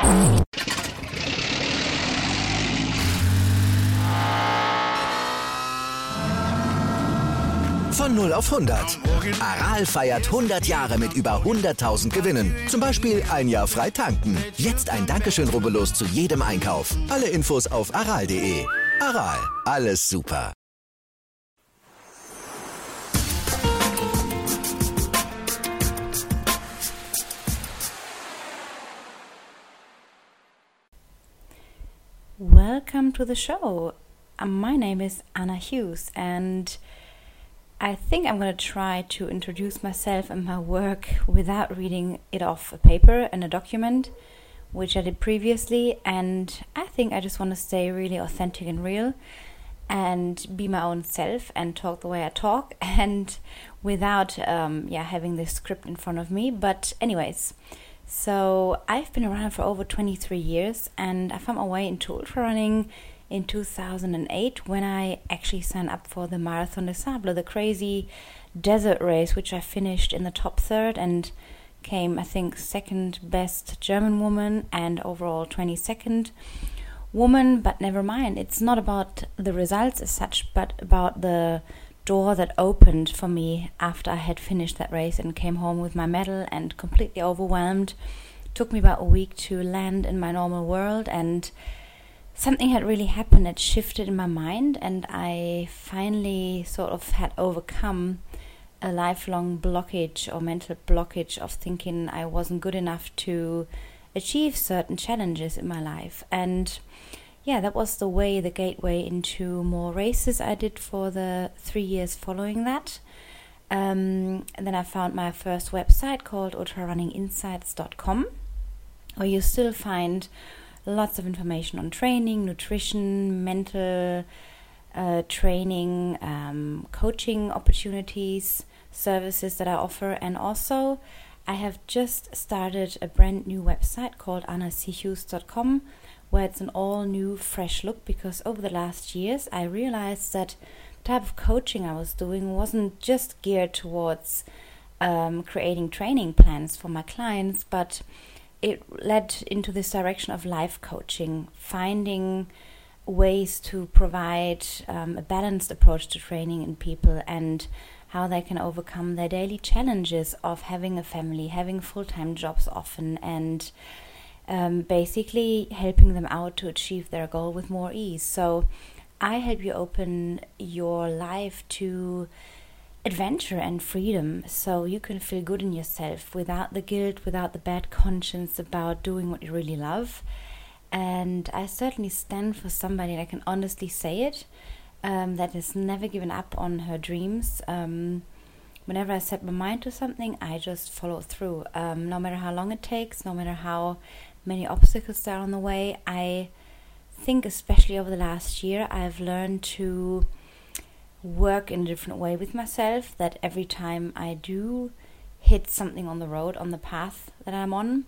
Von 0 auf 100. Aral feiert 100 Jahre mit über 100.000 Gewinnen. Zum Beispiel ein Jahr frei tanken. Jetzt ein Dankeschön, rubbellos zu jedem Einkauf. Alle Infos auf aral.de. Aral, alles super. Welcome to the show. My name is Anna Hughes, and I think I'm going to try to introduce myself and my work without reading it off a paper and a document, which I did previously. And I think I just want to stay really authentic and real and be my own self and talk the way I talk, and without having this script in front of me. But anyways, so I've been around for over 23 years, and I found my way into ultra running in 2008 when I actually signed up for the Marathon des Sables, the crazy desert race, which I finished in the top third and came, I think, second best German woman and overall 22nd woman. But never mind, it's not about the results as such, but about the door that opened for me after I had finished that race and came home with my medal and completely overwhelmed. It took me about a week to land in my normal world, and something had really happened. It shifted in my mind, and I finally sort of had overcome a lifelong blockage or mental blockage of thinking I wasn't good enough to achieve certain challenges in my life. And yeah, that was the gateway into more races I did for the 3 years following that. And then I found my first website called ultrarunninginsights.com, where you still find lots of information on training, nutrition, mental training, coaching opportunities, services that I offer. And also I have just started a brand new website called annachughes.com, where it's an all new fresh look, because over the last years I realized that the type of coaching I was doing wasn't just geared towards creating training plans for my clients, but it led into this direction of life coaching, finding ways to provide a balanced approach to training in people and how they can overcome their daily challenges of having a family, having full-time jobs often, and basically helping them out to achieve their goal with more ease. So I help you open your life to adventure and freedom, so you can feel good in yourself without the guilt, without the bad conscience about doing what you really love. And I certainly stand for somebody, and I can honestly say it, that has never given up on her dreams. Whenever I set my mind to something, I just follow through, no matter how long it takes, no matter how many obstacles there are on the way. I think especially over the last year I've learned to work in a different way with myself, that every time I do hit something on the road, on the path that I'm on,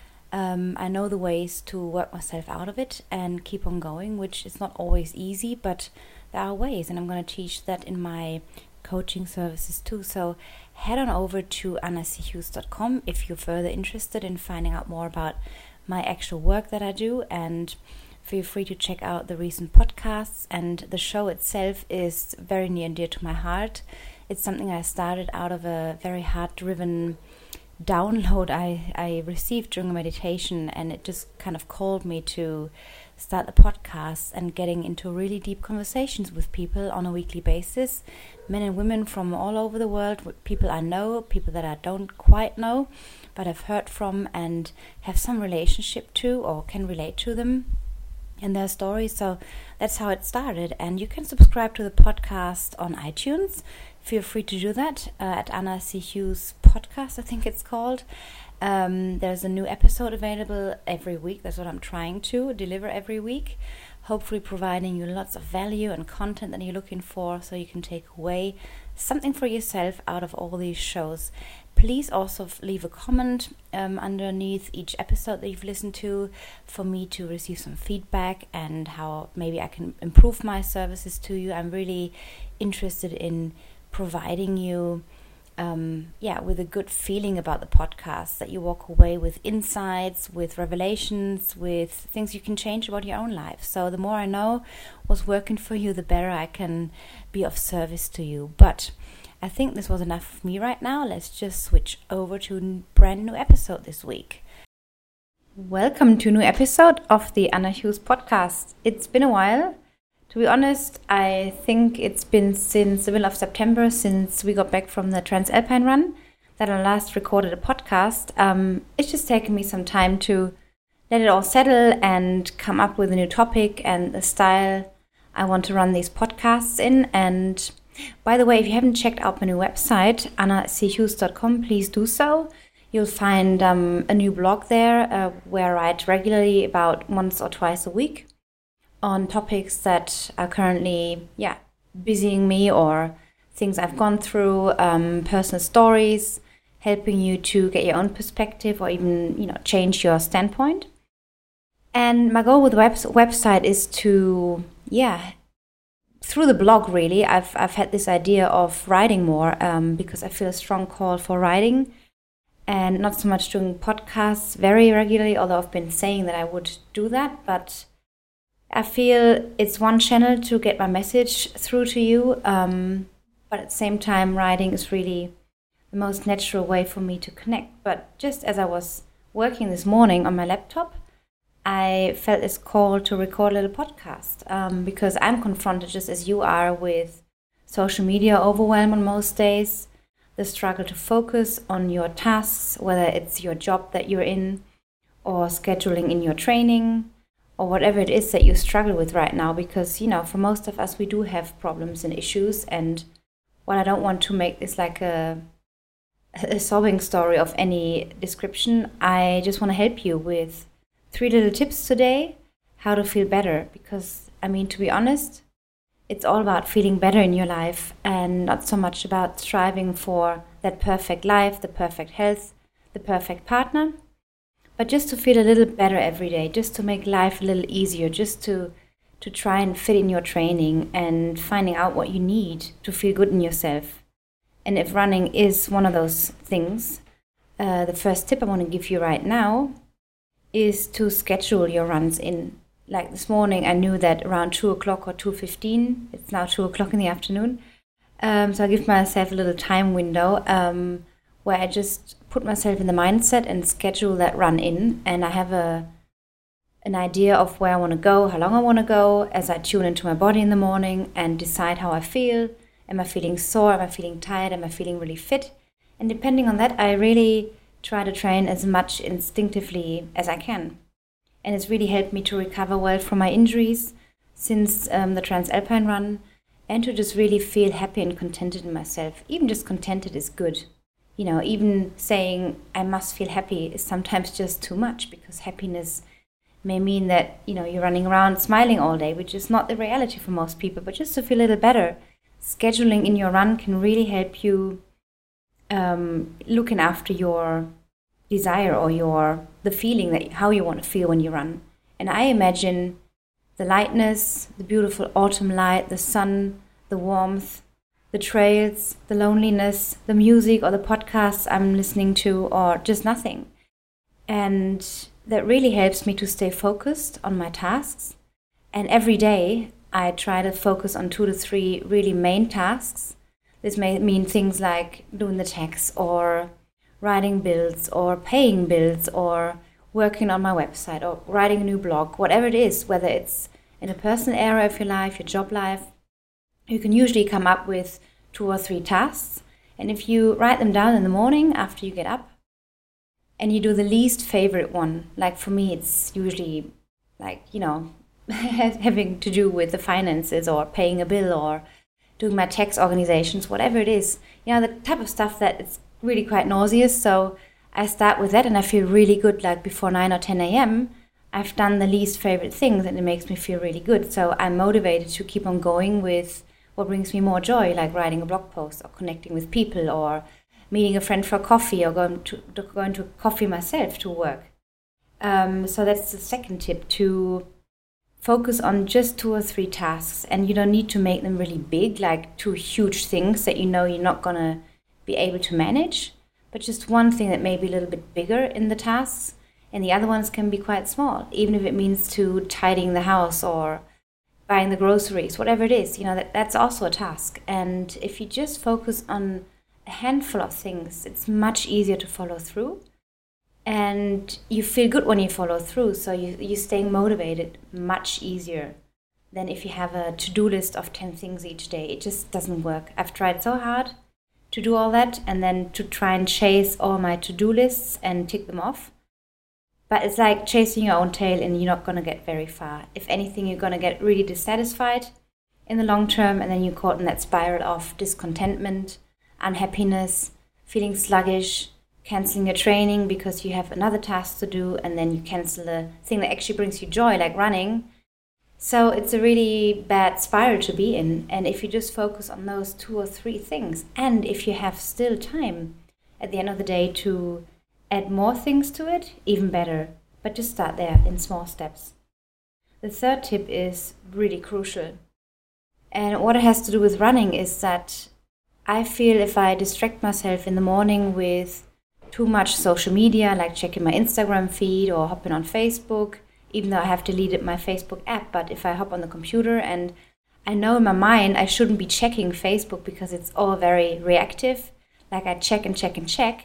I know the ways to work myself out of it and keep on going, which is not always easy, but there are ways, and I'm going to teach that in my coaching services too. So head on over to annachughes.com if you're further interested in finding out more about my actual work that I do, and feel free to check out the recent podcasts. And the show itself is very near and dear to my heart. It's something I started out of a very heart-driven download I received during a meditation, and it just kind of called me to start the podcast and getting into really deep conversations with people on a weekly basis, men and women from all over the world, people I know, people that I don't quite know, but I've heard from and have some relationship to or can relate to them and their stories. So that's how it started. And you can subscribe to the podcast on iTunes. Feel free to do that at Anna C. Hughes Podcast, I think it's called. There's a new episode available every week. That's what I'm trying to deliver every week, hopefully providing you lots of value and content that you're looking for, so you can take away something for yourself out of all these shows. Please also leave a comment underneath each episode that you've listened to for me to receive some feedback and how maybe I can improve my services to you. I'm really interested in providing you with a good feeling about the podcast, that you walk away with insights, with revelations, with things you can change about your own life. So the more I know what's working for you, the better I can be of service to you. But I think this was enough of me right now. Let's just switch over to a brand new episode this week. Welcome to a new episode of the Anna Hughes podcast. It's been a while. To be honest, I think it's been since the middle of September, since we got back from the Transalpine run, that I last recorded a podcast. It's just taken me some time to let it all settle and come up with a new topic and the style I want to run these podcasts in. And by the way, if you haven't checked out my new website, annachughes.com, please do so. You'll find a new blog there where I write regularly about once or twice a week on topics that are currently busying me, or things I've gone through, personal stories, helping you to get your own perspective or even change your standpoint. And my goal with the website is to through the blog really I've had this idea of writing more because I feel a strong call for writing and not so much doing podcasts very regularly, although I've been saying that I would do that, but I feel it's one channel to get my message through to you, but at the same time, writing is really the most natural way for me to connect. But just as I was working this morning on my laptop, I felt this call to record a little podcast because I'm confronted, just as you are, with social media overwhelm on most days, the struggle to focus on your tasks, whether it's your job that you're in or scheduling in your training, or whatever it is that you struggle with right now, because, for most of us, we do have problems and issues. And while I don't want to make this like a sobbing story of any description, I just want to help you with 3 little tips today, how to feel better. Because, to be honest, it's all about feeling better in your life and not so much about striving for that perfect life, the perfect health, the perfect partner, but just to feel a little better every day, just to make life a little easier, just to try and fit in your training and finding out what you need to feel good in yourself. And if running is one of those things, the first tip I want to give you right now is to schedule your runs in. Like this morning, I knew that around 2 o'clock or 2:15, it's now 2 o'clock in the afternoon, so I give myself a little time window where I just put myself in the mindset and schedule that run in, and I have an idea of where I want to go, how long I want to go, as I tune into my body in the morning and decide how I feel. Am I feeling sore? Am I feeling tired? Am I feeling really fit? And depending on that, I really try to train as much instinctively as I can. And it's really helped me to recover well from my injuries since the Transalpine run, and to just really feel happy and contented in myself. Even just contented is good. Even saying I must feel happy is sometimes just too much, because happiness may mean that, you're running around smiling all day, which is not the reality for most people. But just to feel a little better, scheduling in your run can really help you looking after your desire or the feeling that how you want to feel when you run. And I imagine the lightness, the beautiful autumn light, the sun, the warmth, the trails, the loneliness, the music or the podcasts I'm listening to, or just nothing. And that really helps me to stay focused on my tasks. And every day I try to focus on 2 to 3 really main tasks. This may mean things like doing the tax, or writing builds, or paying bills, or working on my website, or writing a new blog, whatever it is, whether it's in a personal area of your life, your job life. You can usually come up with 2 or 3 tasks. And if you write them down in the morning after you get up, and you do the least favorite one, like for me, it's usually like, having to do with the finances, or paying a bill, or doing my tax organizations, whatever it is, the type of stuff that it's really quite nauseous. So I start with that, and I feel really good, like before 9 or 10 a.m., I've done the least favorite things, and it makes me feel really good. So I'm motivated to keep on going with what brings me more joy, like writing a blog post, or connecting with people, or meeting a friend for coffee, or going to coffee myself to work. So that's the second tip, to focus on just 2 or 3 tasks. And you don't need to make them really big, like 2 huge things that you're not going to be able to manage, but just one thing that may be a little bit bigger in the tasks, and the other ones can be quite small, even if it means to tidying the house or buying the groceries, whatever it is, that's also a task. And if you just focus on a handful of things, it's much easier to follow through. And you feel good when you follow through, so you're staying motivated much easier than if you have a to-do list of 10 things each day. It just doesn't work. I've tried so hard to do all that and then to try and chase all my to-do lists and tick them off. But it's like chasing your own tail, and you're not going to get very far. If anything, you're going to get really dissatisfied in the long term, and then you're caught in that spiral of discontentment, unhappiness, feeling sluggish, canceling your training because you have another task to do, and then you cancel the thing that actually brings you joy, like running. So it's a really bad spiral to be in. And if you just focus on those 2 or 3 things, and if you have still time at the end of the day to add more things to it, even better. But just start there in small steps. The third tip is really crucial. And what it has to do with running is that I feel if I distract myself in the morning with too much social media, like checking my Instagram feed or hopping on Facebook, even though I have deleted my Facebook app, but if I hop on the computer and I know in my mind I shouldn't be checking Facebook because it's all very reactive, like I check and check and check.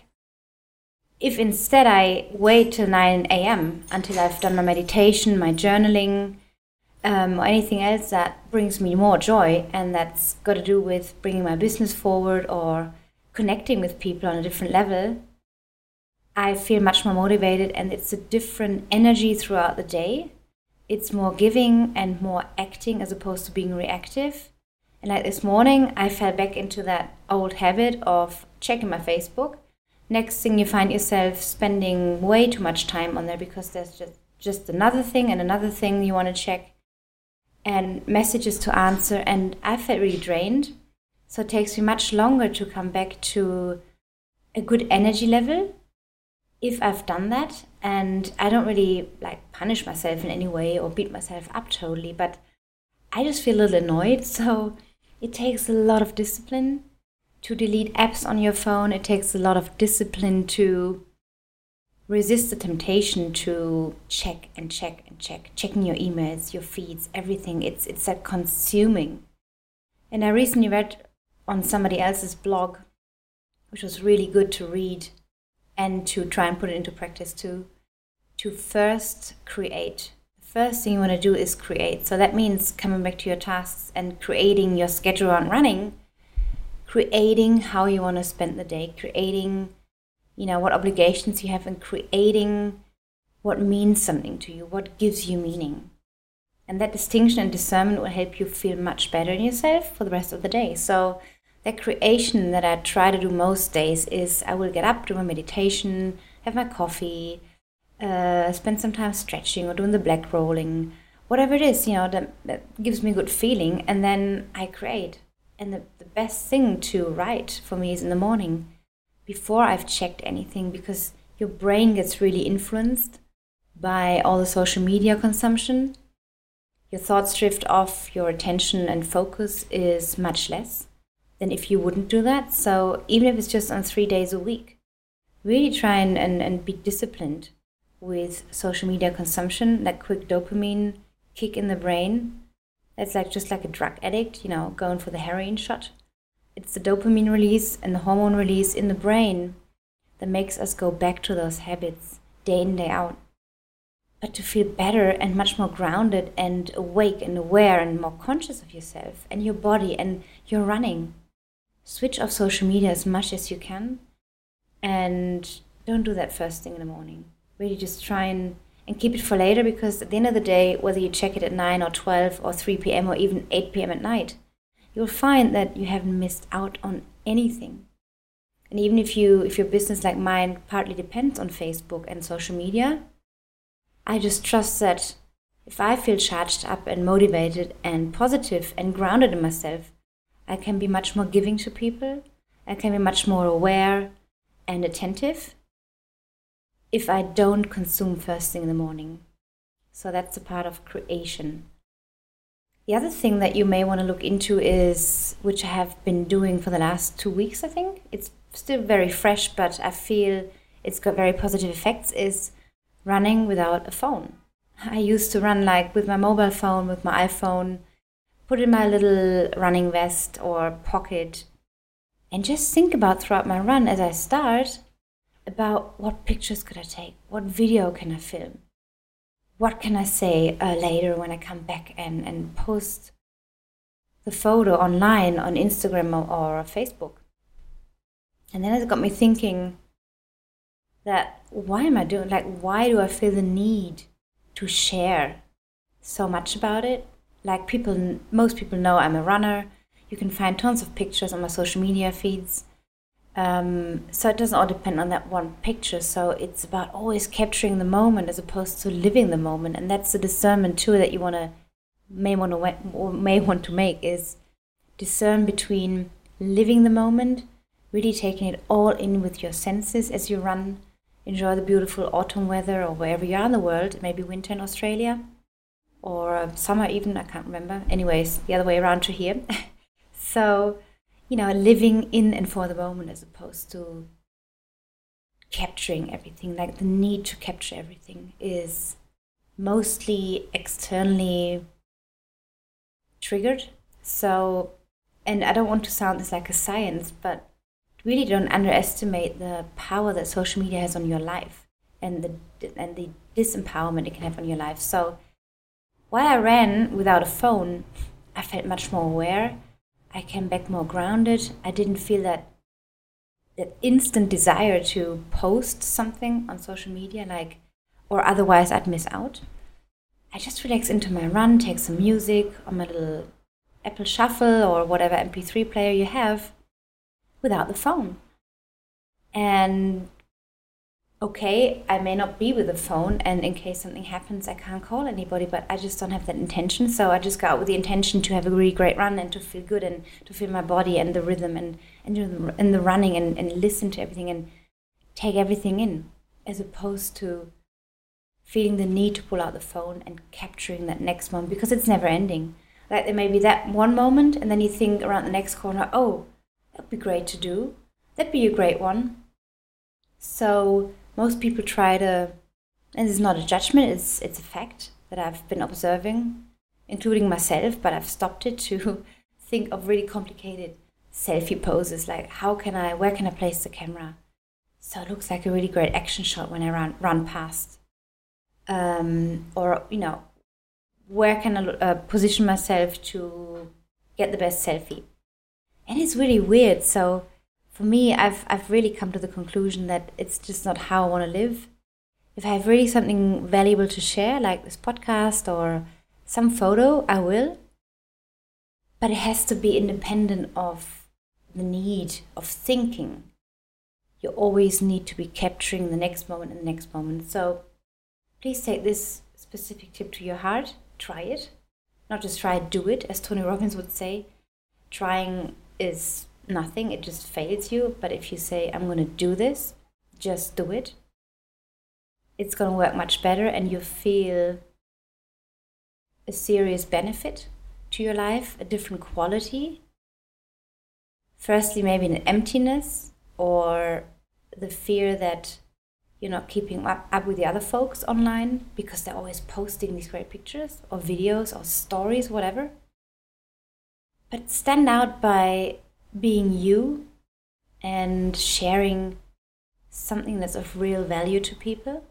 If instead I wait till 9 a.m. until I've done my meditation, my journaling, or anything else that brings me more joy, and that's got to do with bringing my business forward or connecting with people on a different level, I feel much more motivated, and it's a different energy throughout the day. It's more giving and more acting as opposed to being reactive. And like this morning, I fell back into that old habit of checking my Facebook. Next thing, you find yourself spending way too much time on there because there's just another thing and another thing you want to check and messages to answer. And I felt really drained. So it takes me much longer to come back to a good energy level if I've done that. And I don't really punish myself in any way or beat myself up totally, but I just feel a little annoyed. So it takes a lot of discipline to delete apps on your phone. It takes a lot of discipline to resist the temptation to check and check and check, checking your emails, your feeds, everything. It's that consuming. And I recently read on somebody else's blog, which was really good to read and to try and put it into practice too, to first create. The first thing you want to do is create. So that means coming back to your tasks and creating your schedule on running, creating how you want to spend the day, creating, what obligations you have, and creating what means something to you, what gives you meaning. And that distinction and discernment will help you feel much better in yourself for the rest of the day. So that creation that I try to do most days is I will get up, do my meditation, have my coffee, spend some time stretching or doing the black rolling, whatever it is, that gives me a good feeling, and then I create. And the best thing to write for me is in the morning, before I've checked anything, because your brain gets really influenced by all the social media consumption. Your thoughts drift off, your attention and focus is much less than if you wouldn't do that. So even if it's just on 3 days a week, really try and be disciplined with social media consumption, that quick dopamine kick in the brain. That's just like a drug addict, going for the heroin shot. It's the dopamine release and the hormone release in the brain that makes us go back to those habits day in, day out. But to feel better and much more grounded and awake and aware and more conscious of yourself and your body and your running, switch off social media as much as you can, and don't do that first thing in the morning. Really just try and keep it for later, because at the end of the day, whether you check it at 9 or 12 or 3 p.m. or even 8 p.m. at night, you'll find that you haven't missed out on anything. And even if your business like mine partly depends on Facebook and social media, I just trust that if I feel charged up and motivated and positive and grounded in myself, I can be much more giving to people. I can be much more aware and attentive if I don't consume first thing in the morning. So that's a part of creation. The other thing that you may want to look into is, which I have been doing for the last 2 weeks, I think. It's still very fresh, but I feel it's got very positive effects, is running without a phone. I used to run like with my mobile phone, with my iPhone, put in my little running vest or pocket, and just think about throughout my run as I start about what pictures could I take, what video can I film, what can I say later when I come back and post the photo online on Instagram or Facebook. And then it got me thinking that why do I feel the need to share so much about it? Like most people know I'm a runner. You can find tons of pictures on my social media feeds. So it doesn't all depend on that one picture. So it's about always capturing the moment as opposed to living the moment. And that's the discernment too that you may want to make, is discern between living the moment, really taking it all in with your senses as you run, enjoy the beautiful autumn weather or wherever you are in the world. It may be winter in Australia or summer even, I can't remember. Anyways, the other way around to here. So, living in and for the moment as opposed to capturing everything. Like the need to capture everything is mostly externally triggered. So, and I don't want to sound this like a science, but really don't underestimate the power that social media has on your life and the disempowerment it can have on your life. So while I ran without a phone, I felt much more aware. I came back more grounded. I didn't feel that instant desire to post something on social media, or otherwise I'd miss out. I just relax into my run, take some music on my little Apple Shuffle or whatever MP3 player you have without the phone. And okay, I may not be with the phone, and in case something happens, I can't call anybody, but I just don't have that intention. So I just go out with the intention to have a really great run and to feel good and to feel my body and the rhythm and the running and listen to everything and take everything in, as opposed to feeling the need to pull out the phone and capturing that next moment, because it's never ending. Like there may be that one moment, and then you think around the next corner, oh, that'd be great to do. That'd be a great one. So most people try to, and it's not a judgment, it's a fact that I've been observing, including myself, but I've stopped it to think of really complicated selfie poses, like where can I place the camera so it looks like a really great action shot when I run past, or where can I position myself to get the best selfie. And it's really weird. So for me, I've really come to the conclusion that it's just not how I want to live. If I have really something valuable to share, like this podcast or some photo, I will. But it has to be independent of the need of thinking. You always need to be capturing the next moment and the next moment. So please take this specific tip to your heart. Try it. Not just try it, do it, as Tony Robbins would say. Trying is nothing, it just fails you. But if you say, I'm going to do this, just do it, it's going to work much better, and you feel a serious benefit to your life, a different quality. Firstly, maybe an emptiness or the fear that you're not keeping up with the other folks online because they're always posting these great pictures or videos or stories, whatever. But stand out by being you and sharing something that's of real value to people.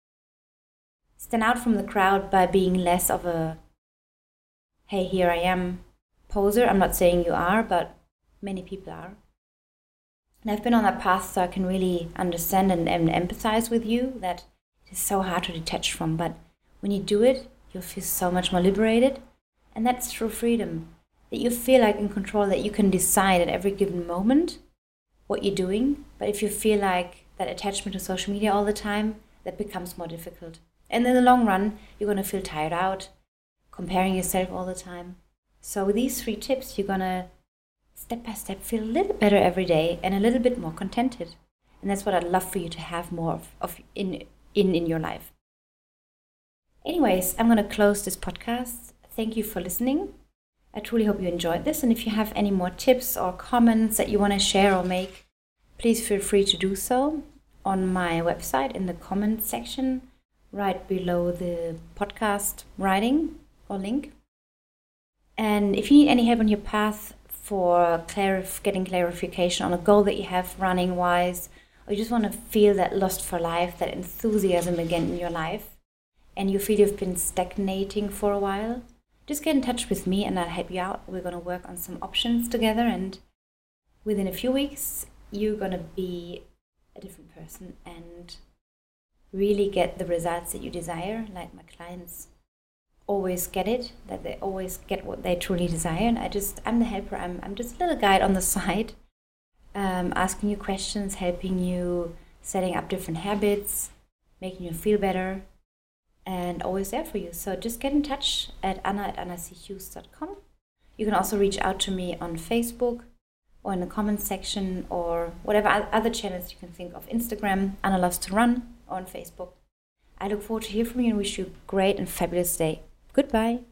Stand out from the crowd by being less of a, hey, here I am, poser. I'm not saying you are, but many people are. And I've been on that path, so I can really understand and empathize with you that it is so hard to detach from. But when you do it, you'll feel so much more liberated. And that's true freedom. That you feel like in control, that you can decide at every given moment what you're doing. But if you feel like that attachment to social media all the time, that becomes more difficult. And in the long run, you're going to feel tired out, comparing yourself all the time. So with these 3 tips, you're going to step by step feel a little better every day and a little bit more contented. And that's what I'd love for you to have more of in your life. Anyways, I'm going to close this podcast. Thank you for listening. I truly hope you enjoyed this. And if you have any more tips or comments that you want to share or make, please feel free to do so on my website in the comments section right below the podcast writing or link. And if you need any help on your path for getting clarification on a goal that you have running wise, or you just want to feel that lust for life, that enthusiasm again in your life, and you feel you've been stagnating for a while, just get in touch with me and I'll help you out. We're going to work on some options together, and within a few weeks you're going to be a different person and really get the results that you desire. Like my clients always get it, that they always get what they truly desire, and I'm the helper. I'm just a little guide on the side, asking you questions, helping you setting up different habits, making you feel better, and always there for you. So just get in touch at anna@annachughes.com. You can also reach out to me on Facebook or in the comments section or whatever other channels you can think of. Instagram, Anna Loves to Run, or on Facebook. I look forward to hear from you and wish you a great and fabulous day. Goodbye.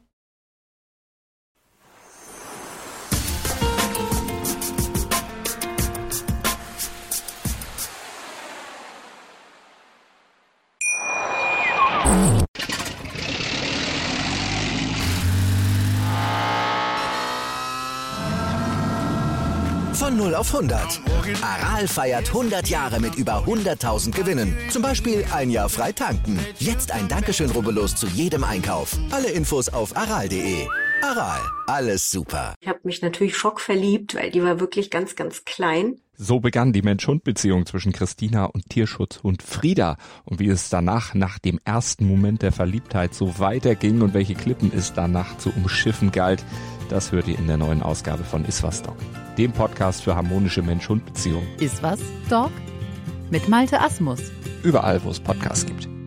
Von 0 auf 100. Aral feiert 100 Jahre mit über 100.000 Gewinnen. Zum Beispiel ein Jahr frei tanken. Jetzt ein Dankeschön, rubbellos zu jedem Einkauf. Alle Infos auf aral.de. Aral, alles super. Ich habe mich natürlich schockverliebt, weil die war wirklich ganz, ganz klein. So begann die Mensch-Hund-Beziehung zwischen Christina und Tierschutzhund Frieda. Und wie es danach, nach dem ersten Moment der Verliebtheit, so weiterging und welche Klippen es danach zu umschiffen galt, das hört ihr in der neuen Ausgabe von Iswas Dog, dem Podcast für harmonische Mensch-Hund-Beziehungen. Iswas Dog? Mit Malte Asmus. Überall, wo es Podcasts gibt.